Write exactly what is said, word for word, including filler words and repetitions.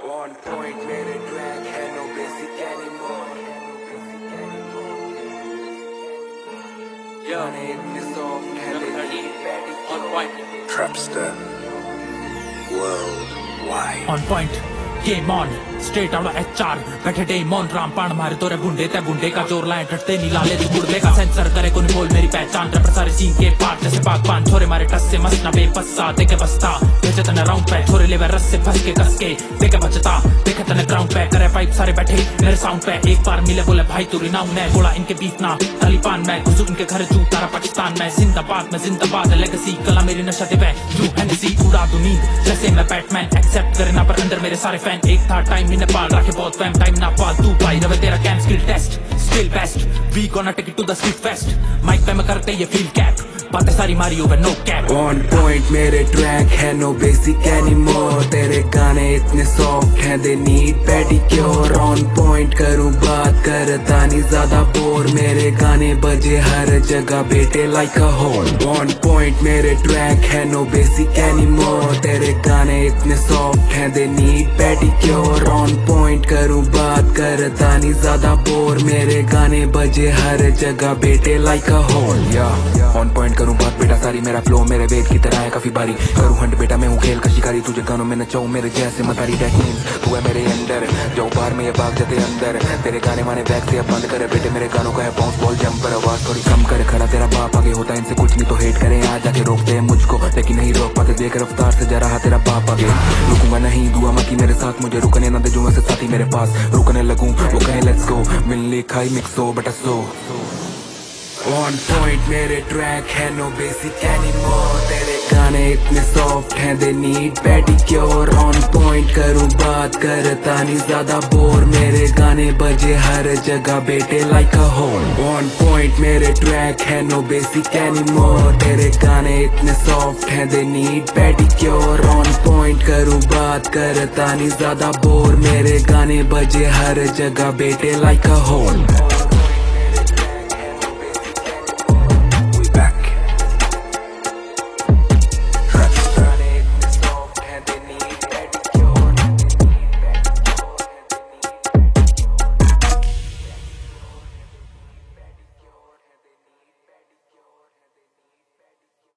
On point, मेरे track है no basic anymore. Yo, इतने soft है लेकिन पैडी on point. Trapster Worldwide On point, game on, straight out of H R. बैठे डेमोन रामपान मारे तोरे गुंडे ते गुंडे का जोर लाए डटते नी लाले तू गुड़बे का सेंसर करे कोई बोल मेरी पहचान रैपर सारे सीन के पार्ट जैसे बागबान छोरे मारे टस से मस्त ना बेपस्सा देखे बस्ता भेजे तने राउंड पे छोरे लेवे रस से फंस के कस के देखे बचता देखे तने ग्राउंड पे करे पाइप सारे बैठे मेरे साउंड पे एक बार मिले बोले भाई तू रिनाउंड मैं बोला इनके बीच ना तालिबान मैं घुसू इनके घर जू तारा पाकिस्तान में जिंदाबाद में जिंदाबाद लेगेसी कला मेरी नशा दिवे यू एनसी उड़ा दूं नींद जैसे मैं बैटमैन एक्सेप्ट करे ना पर अंदर मेरे सारे फैन एक था टाइम इन नेपाल रखे बहुत फैम टाइम ना पाल तू भाई रवे तेरा कैम skill test still best we gonna take it to the street fest mic पे मैं करते ये फील कैप बातें सारी मारी over no cap On point, मेरे track है no basic anymore. तेरे गाने इतने soft हैं they need pedicure. On point करूँ बात करता नहीं ज्यादा बोर मेरे गाने बजे हर जगह बेटे like a horn. On point, मेरे track है no basic anymore. तेरे गाने इतने soft हैं they need pedicure. On point करूँ बात करता नहीं ज्यादा बोर मेरे गाने बजे हर जगह बेटे like a horn. yeah. On point करूँ बात बेटा सारी मेरा फ्लो मेरे वेद की तरह है काफी भारी करूँ हंट बेटा मैं हूँ खेल का शिकारी तुझे गानों में नचाऊं मेरे जैसे मतारी डेट मीन्स तू है मेरे अंदर जाऊँ बाहर में ये भाग जाते अंदर तेरे गाने माने बैग से अब बंद करे बेटे मेरे गानों का है बाउंस बॉल जंपर आवाज थोड़ी कम करे खड़ा तेरा बाप आगे होता इनसे कुछ नहीं तो हेट करे यहाँ जाके रोकते हैं मुझको लेकिन नहीं रोक पाते देख रफ्तार से जा रहा तेरा बाप आगे रुकूंगा नहीं दुआ माँ की मेरे साथ मुझे रुकने ना दे जो ऐसे साथी मेरे पास रुकने लगूं वो कहे लेट्स गो मिलने खाई मिक्सो बटा सो On point, मेरे track है no basic anymore. तेरे गाने इतने soft हैं they need pedicure. On point करूँ बात करता नहीं ज्यादा बोर मेरे गाने बजे हर जगह बेटे like a horn. On point, मेरे track है no basic anymore. तेरे गाने इतने soft हैं they need pedicure. On point करूँ बात करता नहीं ज्यादा बोर मेरे गाने बजे हर जगह बेटे like a horn.